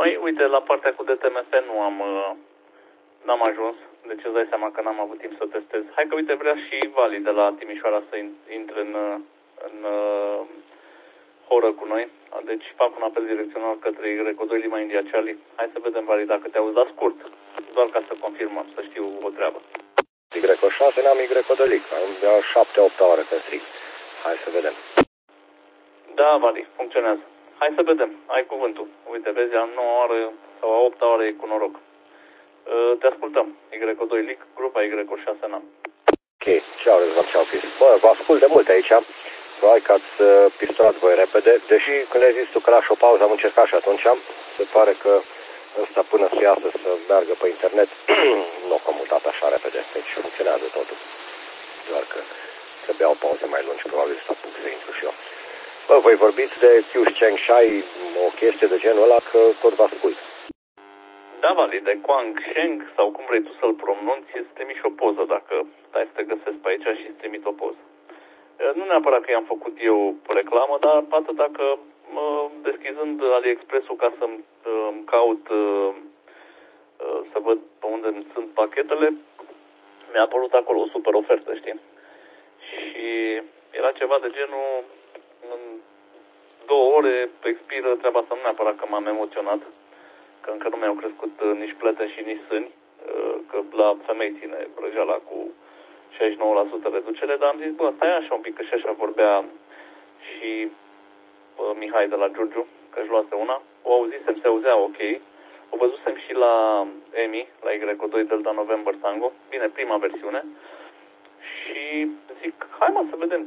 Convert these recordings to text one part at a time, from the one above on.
Măi, uite, la partea cu DTMF n-am ajuns, deci îți dai seama că n-am avut timp să testez. Hai că, uite, vrea și Vali de la Timișoara să intre în horă cu noi. Deci fac un apel direcțional către Greco 2 Lima India Charlie. Hai să vedem, Vali, dacă te auzi, dar scurt, doar ca să confirmăm, să știu o treabă. Greco 6, n-am Greco de Lic, am de 7-8 ore când strig. Hai să vedem. Da, Vali, funcționează. Hai să vedem, ai cuvântul. Uite, vezi, a 9 oră sau a 8 ore e cu noroc. Te ascultăm. Y2 Lic, grupa Y6 n-am. Ok, ceau, Răzvan, ceau, Chris. Bă, vă ascult de mult aici. Probabil că ați pistonat voi repede, deși când ai zis tu că lași o pauză am încercat și atunci. Se pare că ăsta până să iasă să meargă pe internet nu a comutat așa repede, deci funcționează totul. Doar că trebuiau pauze mai lungi, probabil să apuc să intru și eu. Bă, voi vorbiți de Qiu Cheng Shai, o chestie de genul ăla, că tot vă ascult. Da, Vali, de Quang Sheng, sau cum vrei tu să-l pronunți, îți trimiși o poză, dacă stai să te găsesc pe aici și îți trimit o poză. Nu neapărat că i-am făcut eu reclamă, dar atâta că deschizând AliExpress-ul ca să-mi caut să văd pe unde sunt pachetele, mi-a apărut acolo o super ofertă, știi? Și era ceva de genul, în 2 ore expiră treaba asta, nu neapărat că m-am emoționat, că încă nu mi-au crescut nici plete și nici sâni, că la femei ține brăjeala cu 69% reducere, dar am zis, bă, stai așa un pic, că și așa vorbea și Mihai de la Giurgiu, că își luase una, o auzisem, se auzea ok, o văzusem și la EMI, la Y2 Delta November Tango, bine, prima versiune, și zic, hai mă să vedem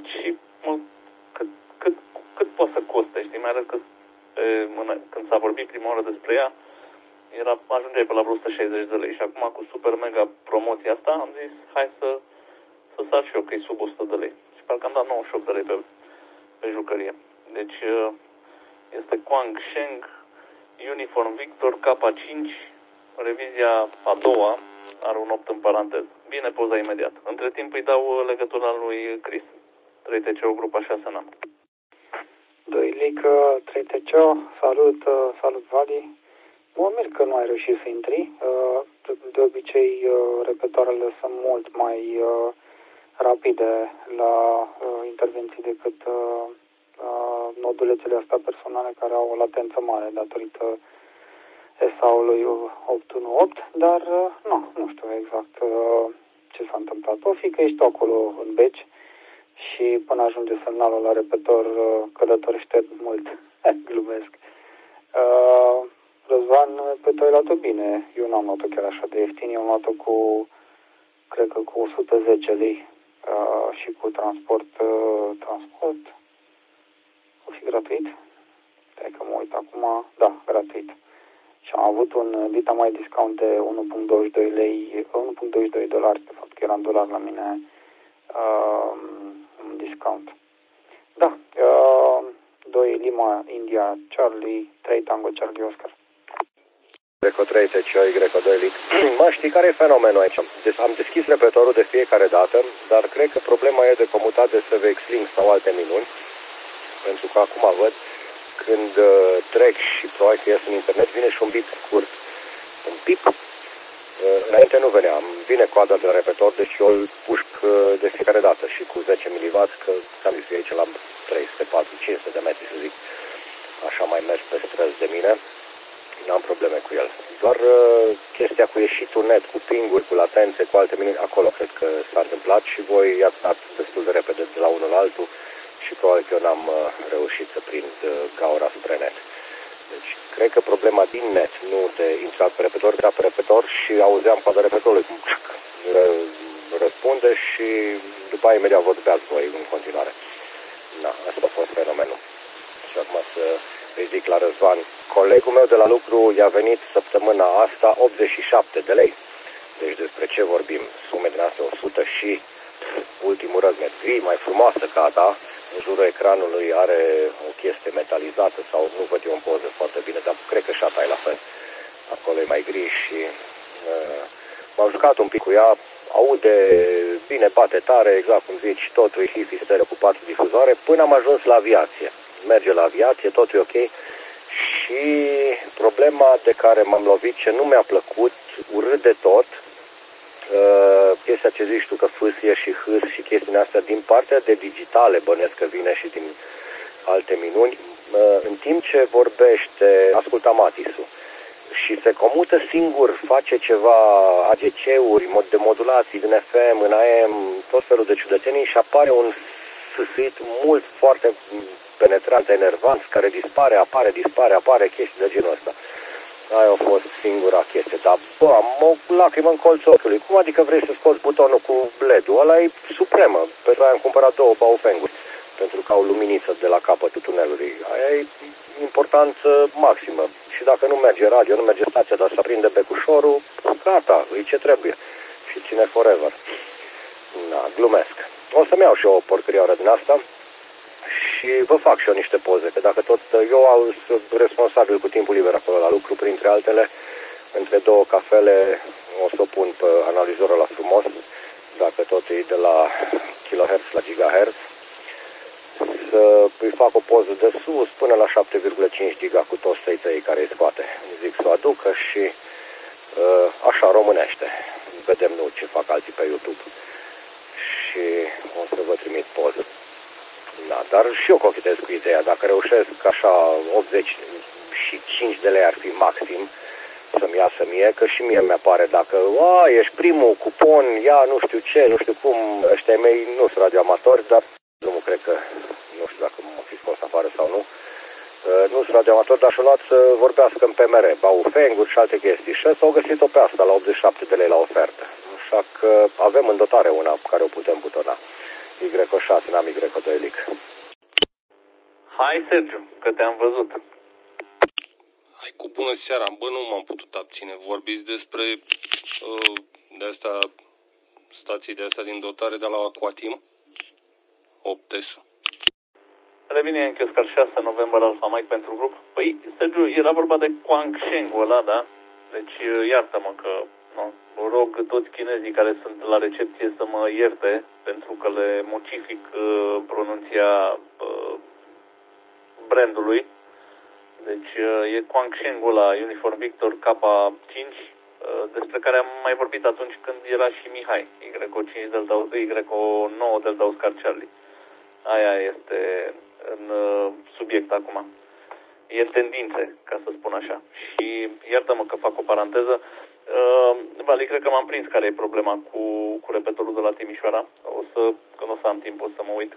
cât poate să coste, știi, mai ales că când s-a vorbit prima oară despre ea, ajungeai pe la vreo 160 de lei și acum cu super mega promoția asta am zis, hai să sar și eu că e sub 100 de lei. Și parcă am dat 98 de lei pe jucărie. Deci este Quang Sheng Uniform Victor K5, revizia a doua, are un 8 în paranteză. Bine, poza imediat. Între timp îi dau legătura lui Chris. 3TCO, grupa 6 n-am. 2 Lic, 3TCO, salut Vali. Mă mir că nu ai reușit să intri. De obicei, repetoarele sunt mult mai rapide la intervenții decât nodulețele astea personale care au o latență mare datorită SA-ului 818, dar nu știu exact ce s-a întâmplat. O fi că ești acolo în beci și până ajunge semnalul la repetor călătorește mult. Glumesc. Răzvan, pe tu ai luat-o bine. Eu n-am luat-o chiar așa de ieftin. Eu am luat-o cred că cu 110 lei și cu transport. O fi gratuit? Stai că mă uit acum. Da, gratuit. Și am avut un dita mai discount de 1.22 lei, 1.22 dolari, de fapt că era în dolari la mine, un discount. Da, 2 Lima India Charlie, 3 Tango Charlie Oscar. Greco 3 TCO, Y2 Lic. Mă, știi care e fenomenul aici? Deci am deschis repertorul de fiecare dată, dar cred că problema e de comutat de SVX Link sau alte minuni, pentru că acum văd când trec și probabil că ies în internet, vine și un bip scurt. Un bip. Înainte nu venea. Vine coada de la repetor, deci eu îl pușc de fiecare dată și cu 10 mW, că am zis aici la 300, 400, 500 de metri, să zic. Așa mai merg pe străzi de mine. N-am probleme cu el. Doar chestia cu ieșitul net, cu pinguri, cu latențe, cu alte minuni, acolo cred că s-a întâmplat și voi i-ați dat destul de repede de la unul la altul și probabil că eu n-am reușit să prind gaura spre net. Deci, cred că problema din net, nu de intrat pe repetor, era pe repetor și auzeam coada repetorului cum răspunde și după aia imediat vorbeați voi în continuare. Da, asta a fost fenomenul. Și acum să îi zic la Răzvan, colegul meu de la lucru i-a venit săptămâna asta 87 de lei. Deci despre ce vorbim? Sume din astea 100 și ultimul răzmet gri, mai frumoasă ca a ta. În jurul ecranului are o chestie metalizată sau nu văd eu în poză foarte bine, dar cred că și a ta e la fel. Acolo e mai gri și m-am jucat un pic cu ea, aude bine, bate tare, exact cum zici, totul e hifi stereo cu 4 difuzoare, până am ajuns la aviație. Merge la aviație, totul e ok și problema problema de care m-am lovit, ce nu mi-a plăcut, urât de tot, chestia ce zici tu că fâsie și hâs și chestiile astea din partea de digitale, bănesc că vine și din alte minuni, în timp ce vorbește, asculta Matisu, și se comută singur, face ceva AGC-uri, de modulații din FM, în AM, tot felul de ciudățenii și apare un sâsâit mult, foarte penetrant, enervant, care dispare, apare, chestii de genul ăsta. Aia a fost singura chestie, dar bă, am o lacrimă în colțul ochiului. Cum adică vrei să scoți butonul cu LED-ul? Ăla e supremă. Pentru aia am cumpărat 2 baufenguri, pentru că au luminiță de la capătul tunelului. Aia e importanță maximă. Și dacă nu merge radio, nu merge stația, dar se aprinde becușorul, gata, e ce trebuie. Și ține forever. Da, glumesc. O să-mi iau și eu o porcărioară din asta și vă fac și eu niște poze, că dacă tot eu sunt responsabil cu timpul liber acolo la lucru, printre altele, între 2 cafele o să o pun pe analizorul la frumos, dacă tot e de la kHz la gigahertz, să îi fac o poză de sus până la 7,5 giga cu toți tăi care îi scoate. Zic să o aducă și așa românește. Vedem nu ce fac alții pe YouTube. Și o să vă trimit poză. Da, dar și eu cochetez cu ideea. Dacă reușesc așa 85 de lei ar fi maxim să-mi iasă mie, că și mie mi-apare dacă ești primul cupon, nu știu ce, nu știu cum, ăștia mei nu sunt radioamatori, dar nu cred că, nu știu dacă m-au fi scos afară sau nu, nu sunt radioamatori, dar și-o luat să vorbească în PMR, baufenguri și alte chestii. Și s-au găsit-o pe asta la 87 de lei la ofertă. Așa că avem în dotare una pe care o putem butona. Y6, n-am Y2Lic. Hai, Sergiu, că te-am văzut. Hai cu bună seara. Bă, nu m-am putut abține. Vorbiți despre de-astea, stații de-astea din dotare de la Aquatim? 8S. Revine în Chioscar 6 noiembrie Alfa Mike pentru grup. Păi, Sergiu, era vorba de Guangsheng-ul ăla, da? Deci, iartă-mă că, nu, rog toți chinezii care sunt la recepție să mă ierte, pentru că le mocific pronunția brandului. Deci, e Guangsheng-ul ăla, Uniform Victor K5, despre care am mai vorbit atunci când era și Mihai, Y9 Delta Oscar Charlie. Aia este în subiect acum. E în tendințe, ca să spun așa. Și iartă-mă că fac o paranteză. Vali, cred că m-am prins care e problema cu repetorul de la Timișoara. Când o să am timp, o să mă uit.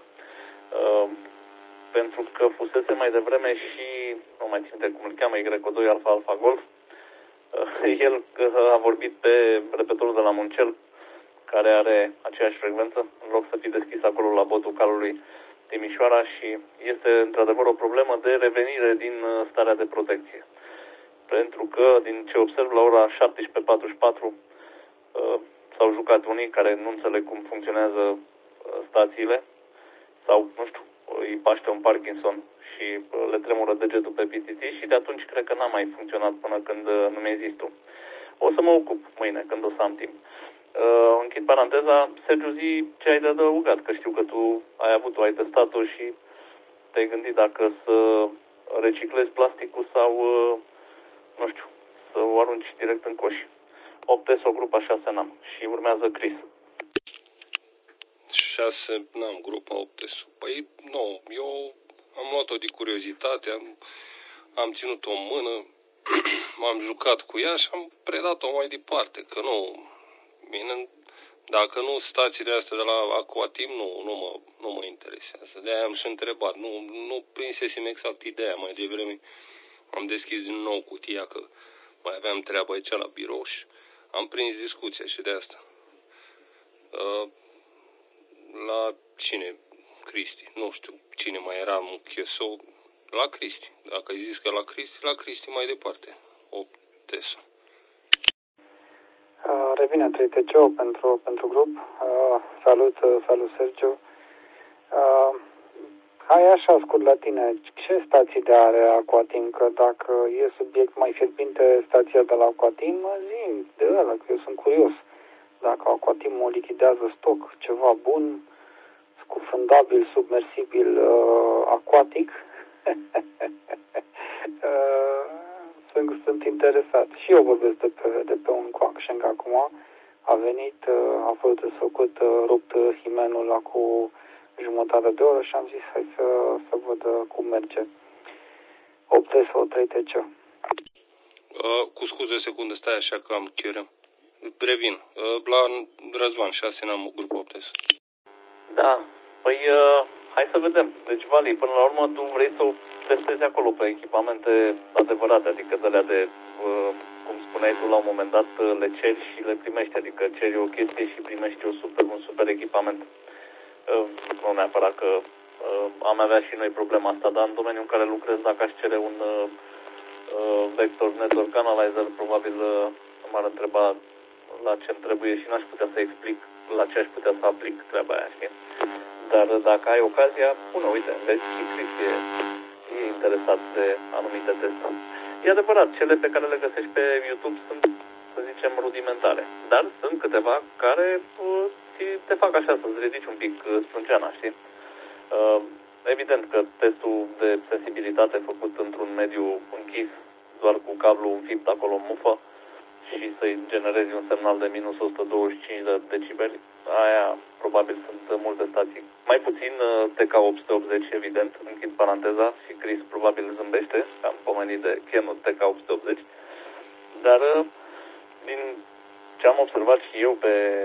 Pentru că fusese mai devreme și, nu mai țin cum îl cheamă, Y2 Alfa Alfa Golf. El a vorbit pe repetorul de la Muncel, care are aceeași frecvență, în loc să fi deschis acolo la botul calului Timișoara, și este într-adevăr o problemă de revenire din starea de protecție. Pentru că, din ce observ, la ora 17:44 s-au jucat unii care nu înțeleg cum funcționează stațiile, sau, nu știu, îi paște un Parkinson și le tremură degetul pe PTT și de atunci cred că n-a mai funcționat până când nu mi-ai zis tu. O să mă ocup mâine, când o să am timp. Închid paranteza. Sergiu, zi ce ai de adăugat, că știu că tu ai testat-o și te-ai gândit dacă să reciclezi plasticul sau, nu știu, să o arunci direct în coș. 8S, o grupa 6 n-am și urmează Chris. 6 n-am, grupa 8S. Păi, nu, eu am luat-o de curiozitate, am ținut-o în mână, m-am jucat cu ea și am predat-o mai departe, că nu... Bine, dacă nu stațiile astea de la Aquatim, nu mă interesează. De-aia am și întrebat. Nu prinsesem exact ideea mai devreme. Am deschis din nou cutia, că mai aveam treabă aici la birou și am prins discuția și de asta. La cine? Cristi. Nu știu cine mai era în Chieso. La Cristi. Dacă ai zis că la Cristi mai departe. 8S. Revine 3TCO pentru grup. Salut Sergiu. Hai așa scurt la tine. Ce stații de are Aquatim? Că dacă e subiect mai fierbinte stația de la Aquatim, zi de ăla, că eu sunt curios. Dacă Aquatim o lichidează stoc, ceva bun, scufundabil, submersibil, aquatic. sunt interesat. Și eu vorbesc de pe un Quansheng acum. A venit, a fost desfăcut, rupt himenul acum jumătate de oră și am zis hai să văd cum merge. 8 sau 3 TC. Cu scuze o secundă, stai așa că am chioră. Revin. La Răzvan, 6 n-am grupul 8. Da, păi hai să vedem. Deci, Vali, până la urmă tu vrei să o testezi acolo pe echipamente adevărate, adică de alea de, cum spuneai tu la un moment dat, le ceri și le primești, adică ceri o chestie și primești un super echipament. Nu neapărat că am avea și noi problema asta, dar în domeniul în care lucrez, dacă aș cere un Vector Network Analyzer, probabil m-ar întreba la ce-mi trebuie și n-aș putea să explic la ce aș putea să aplic treaba aia, știi? Dar dacă ai ocazia, pune, uite, vezi și Chris e interesat de anumite teste. E adevărat, cele pe care le găsești pe YouTube sunt, să zicem, rudimentare. Dar sunt câteva care te fac așa să-ți ridici un pic sprânceana, știi? Evident că testul de sensibilitate făcut într-un mediu închis, doar cu cablu înfipt acolo în mufă și să-i generezi un semnal de minus 125 de decibeli, aia probabil sunt multe stații. Mai puțin TK880, evident, închid paranteza și Chris probabil zâmbește, am pomenit de Canon TK880, dar din ce am observat și eu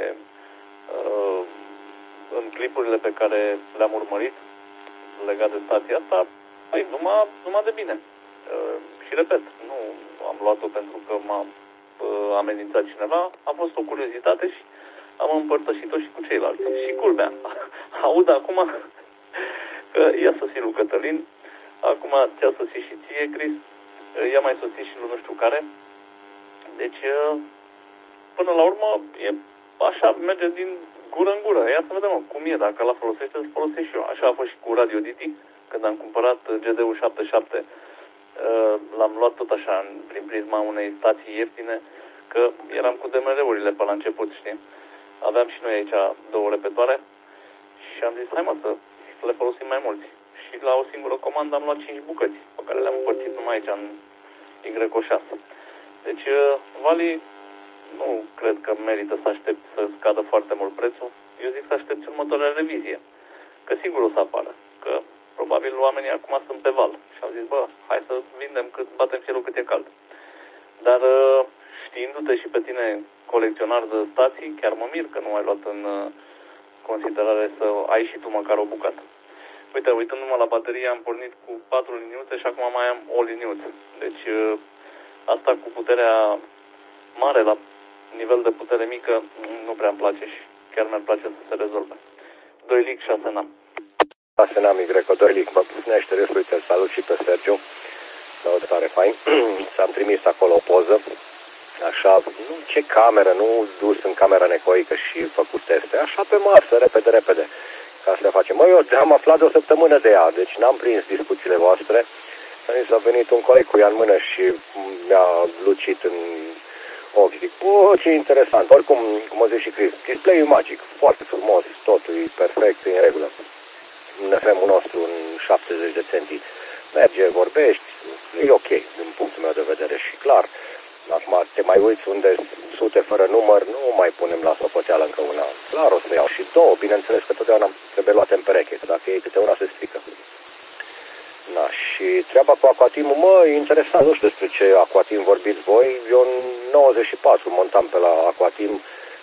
în clipurile pe care le-am urmărit legat de stația asta, păi, numai de bine. Și repet, nu am luat-o pentru că m-a amenințat cineva, a fost o curiozitate și am împărtășit-o și cu ceilalți. Și culmea, aud acum că i-a sosit lui Cătălin, acum ți-a sosit și ție, Chris, i-a mai sosit și lui nu știu care. Deci, până la urmă, e așa, merge din gură în gură. Ia să vedem cum e, dacă la folosește, îl folosesc și eu. Așa a fost și cu Radio Diti, când am cumpărat GD-ul 77, l-am luat tot așa, prin prisma unei stații ieftine, că eram cu DMR-urile pe la început, știi? Aveam și noi aici 2 repetoare și am zis, hai mă, să le folosim mai mulți. Și la o singură comandă am luat 5 bucăți, pe care le-am împărțit numai aici, în Y6. Deci, Vali, nu cred că merită să aștept să scadă foarte mult prețul. Eu zic să aștepți următoarea revizie. Că sigur o să apară. Că probabil oamenii acum sunt pe val. Și au zis, hai să vindem cât batem cerul cât e cald. Dar știindu-te și pe tine colecționar de stații, chiar mă mir că nu ai luat în considerare să ai și tu măcar o bucată. Uite, uitându-mă la baterie, am pornit cu 4 liniuțe și acum mai am o liniuță. Deci asta cu puterea mare la nivel de putere mică nu prea îmi place și chiar mi-ar place să se rezolve. 2 lic, 6 n-am. 6 n-am, Y2 lic, mă punește restul, uite, salut și pe Sergiu. Salut, tare fain. S-am trimis acolo o poză. Așa, nu ce cameră, nu dus în camera necoică și făcut teste. Așa pe masă, repede, ca să le facem. Eu am aflat de o săptămână de ea, deci n-am prins discuțiile voastre. Și s-a venit un coleg cu ea în mână și mi-a lucit în ochi. Zic, ce interesant. Oricum, cum o zic și Chris, display-ul magic, foarte frumos, totul e perfect, în regulă. În FM-ul nostru, în 70 de centi, merge, vorbești, e ok, din punctul meu de vedere și clar. Acum te mai uiți unde sute fără număr, nu mai punem la socoteală încă una. Clar o să iau și 2, bineînțeles că totdeauna trebuie luate în pereche, că dacă iei câte una se strică. Da, și treaba cu Aquatim-ul, e interesant, nu știu despre ce Aquatim vorbiți voi. Eu în 94 montam pe la Aquatim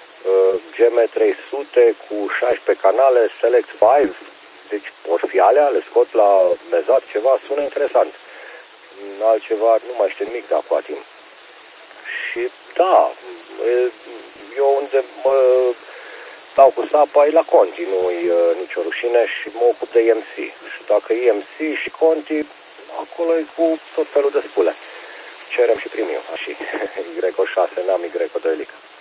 GM300 cu 16 canale, Select 5, deci ori fi alea, le scot la mezat, ceva, sună interesant. Altceva, nu mai știu nimic de Aquatim. Și da, eu unde mă stau cu sapa e la Conti, nu-i nicio rușine și mă ocup de EMC. Și dacă EMC și Conti, acolo e cu tot felul de spule. Cerem și primim, așa. Y6 n-am, Y2 lic.